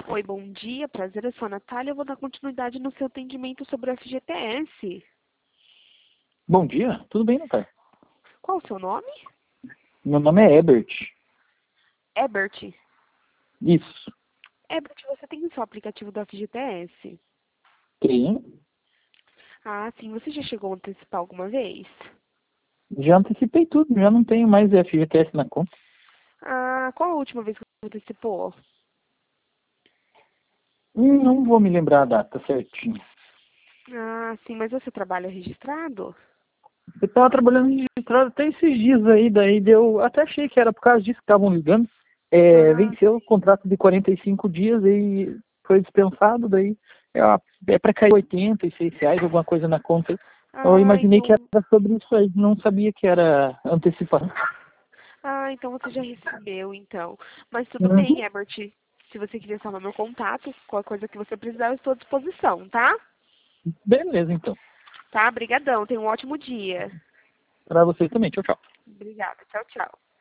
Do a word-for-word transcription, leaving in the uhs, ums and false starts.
Oi, bom dia, prazer, eu sou a Natália, eu vou dar continuidade no seu atendimento sobre o F G T S. Bom dia, tudo bem, Natália? Qual o seu nome? Meu nome é Ebert. Ebert. Isso. Ebert, você tem o seu aplicativo do F G T S? Tem. Ah, sim, você já chegou a antecipar alguma vez? Já antecipei tudo, já não tenho mais F G T S na conta. Ah, qual a última vez que você antecipou? Hum, Não vou me lembrar a data certinho. Ah, sim, mas você trabalha registrado? Eu estava trabalhando registrado até esses dias aí, daí deu. Até achei que era por causa disso que estavam ligando. É, Ah, venceu o contrato de quarenta e cinco dias e foi dispensado, daí é, é para cair oitenta e seis reais, alguma coisa na conta. Eu ah, imaginei que então, era sobre isso aí, não sabia que era antecipação. ah, então você já recebeu, então. Mas tudo bem, Uhum. Ebert. Se você quiser salvar meu contato, qualquer coisa que você precisar, eu estou à disposição, tá? Beleza, então. Tá, brigadão. Tenha um ótimo dia. Para vocês também. Tchau, tchau. Obrigada. Tchau, tchau.